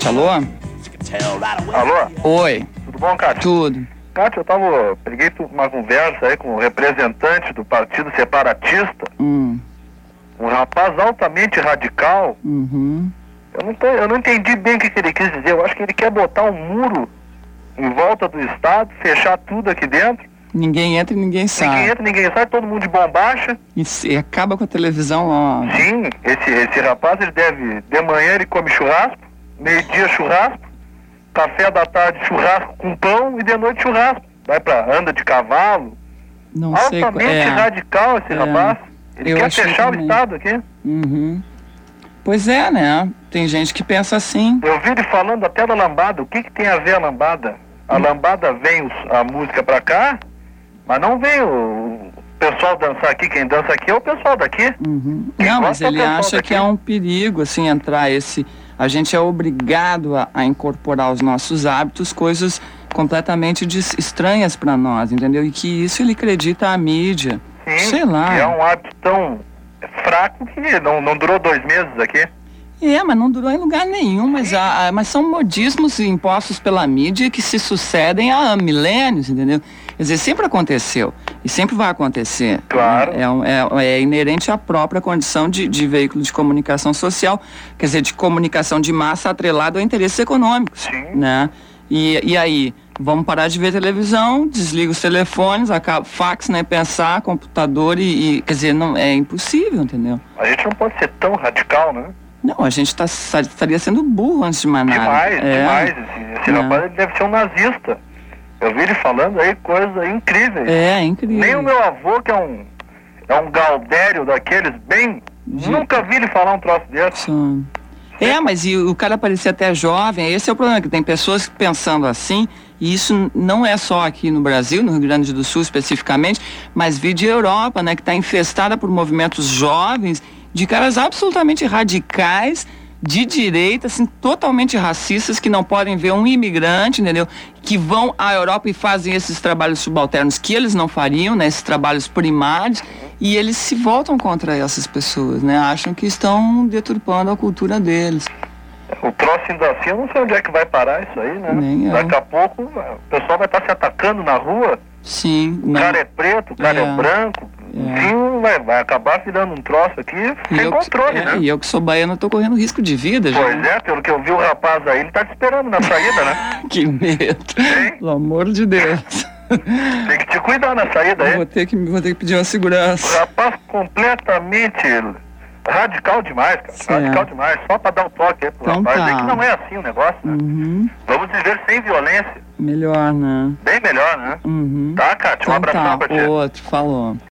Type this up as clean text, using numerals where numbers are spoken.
gente. Alô? Alô? Oi. Tudo bom, Cátia? Tudo. Cátia, peguei uma conversa aí com o representante do Partido Separatista, um rapaz altamente radical. Eu não entendi bem o que ele quis dizer. Eu acho que ele quer botar um muro em volta do Estado, fechar tudo aqui dentro. Ninguém entra e ninguém sai. Ninguém entra, ninguém sai, todo mundo de bombacha. E acaba com a televisão lá. Sim, esse rapaz, de manhã ele come churrasco, meio-dia churrasco, café da tarde churrasco com pão e de noite churrasco. Anda de cavalo. Não sei. Altamente radical esse rapaz. Ele quer fechar o Estado aqui. Pois é, né? Tem gente que pensa assim. Eu vi ele falando até da lambada. O que tem a ver a lambada? A lambada vem a música pra cá, mas não vem o pessoal dançar aqui. Quem dança aqui é o pessoal daqui. Não, mas ele acha que é um perigo, assim, entrar esse... A gente é obrigado a incorporar os nossos hábitos, coisas completamente estranhas para nós, entendeu? E que isso ele acredita à mídia. Sim, sei lá. Que é um hábito tão fraco que não durou 2 meses aqui. Mas não durou em lugar nenhum, mas são modismos impostos pela mídia que se sucedem há milênios, entendeu? Quer dizer, sempre aconteceu e sempre vai acontecer. Claro. É inerente à própria condição de veículo de comunicação social, quer dizer, de comunicação de massa atrelado a interesses econômicos. Sim. Né? E aí, vamos parar de ver televisão, desliga os telefones, acaba fax, né, pensar, computador quer dizer, não, é impossível, entendeu? A gente não pode ser tão radical, né? Não, a gente estaria sendo burro antes de mais nada. Demais. Esse rapaz ele deve ser um nazista. Eu vi ele falando aí coisas incríveis. Incrível. Nem o meu avô, que é um gaudério daqueles bem... Nunca vi ele falar um troço desse. Mas o cara parecia até jovem. Esse é o problema, que tem pessoas pensando assim, e isso não é só aqui no Brasil, no Rio Grande do Sul especificamente, mas vi de Europa, né, que está infestada por movimentos jovens, de caras absolutamente radicais, de direita, assim, totalmente racistas, que não podem ver um imigrante, entendeu? Que vão à Europa e fazem esses trabalhos subalternos que eles não fariam, né? Esses trabalhos primários, e eles se voltam contra essas pessoas, né? Acham que estão deturpando a cultura deles. O troço ainda assim, eu não sei onde é que vai parar isso aí, né? Daqui a pouco o pessoal vai estar se atacando na rua. Sim. O cara é preto, o cara é branco. Enfim, vai acabar virando um troço aqui sem controle, né? E eu que sou baiano, tô correndo risco de vida, Pois pelo que eu vi o rapaz aí, ele tá te esperando na saída, né? Que medo. Pelo amor de Deus. Tem que te cuidar na saída aí. Vou ter que pedir uma segurança. O rapaz completamente radical demais, cara. Radical demais. Só pra dar um toque aí pro rapaz. É que não é assim o negócio, né? Vamos viver sem violência. Melhor, né? Bem melhor, né? Tá, Cátia? Um abração pra ti. Outro, falou.